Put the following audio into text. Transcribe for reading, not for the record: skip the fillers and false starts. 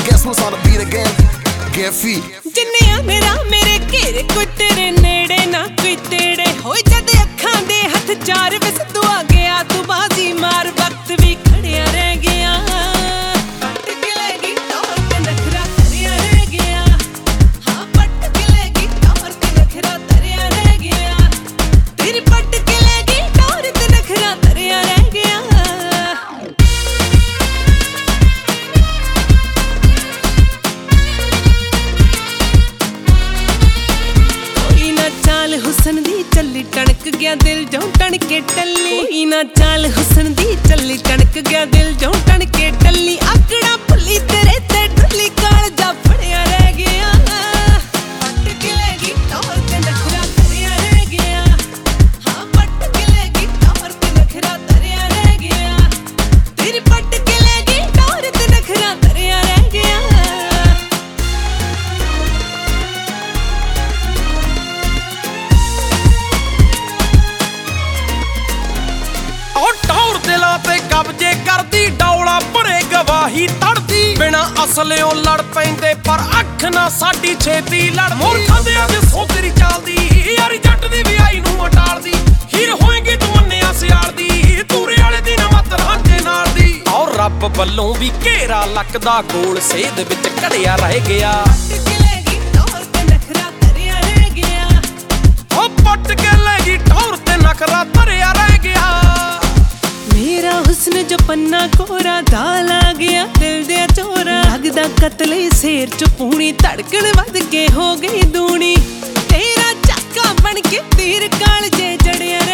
guess who's on the beat again? Get feet. ਜਿੰਨਿਆ ਮੇਰਾ ਮੇਰੇ ਘੇਰੇ ਕੋਈ ਤੇਰੇ ਨੇੜੇ ਨਾ ਕੋਈ ਤੇੜੇ ਹੋਏ ਜਦ ਅੱਖਾਂ ਦੇ ਹੱਥ ਚਾਰ ਵਸ ਤੂੰ ਆ ਗਿਆ ਤੂੰ ਬਾਜ਼ੀ ਮਾਰ ਵਕਤ ਵੀ ਖੜਿਆ ਰਹਿ ਗਿਆ ਪੱਟ ਕੇ ਲੈ ਗਈ ਟੌਰ ਤੇ ਨਖਰਾ ਧਰਿਆ ਰਹਿ ਗਿਆ ਹਾਂ ਪੱਟ ਕੇ ਲੈ ਗਈ ਟੌਰ ਤੇ ਨਖਰਾ ਧਰਿਆ ਰਹਿ ਗਿਆ ਤੇਰੀ ਪੱਟ ਕੇ ਲੈ ਗਈ ਟੌਰ ਤੇ ਨਖਰਾ ਧਰਿਆ ਰਹਿ ਗਿਆ हुसन दी चली टणक गया दिल जो टणके टल्ली कोई ना चाल हुसन दी चली टणक गया दिल जो टणके टल्ली आकड़ा भुली तेरे ते डुली कालजा फड़िया रह गया पट के लेगी टौर ते नखरा धरिया रह गया हाँ पट के लेगी टौर ते नखरा धरिया रह गया तेरी पट के लेगी टौर ते नखरा धरिया रह गया कब्जे करदी डौला भरे गवाही तड़दी बिना असलियों लड़ पैंदे पर अख ना साडी छेती लड़ मूर्खां दे अज सोतरी चालदी यारी जट दी भी आई नूं अटालदी हीर होएगी तू मन्निया सियाल दी तूरे वाले दी ना मत रांझे नाल दी और रब वल्लों भी घेरा लकदा गोल सेध विच घड़िया रह गया पट के लेगी टौर ते नखरा धरिया रह गया मेरा हुस्न जो पन्ना कोरा दाल आ गया दिल दे चोरा लगदा कतले शेर च पूनी धड़कन वध के हो गई दूनी तेरा चाका बन के तीर कालजे जड़िया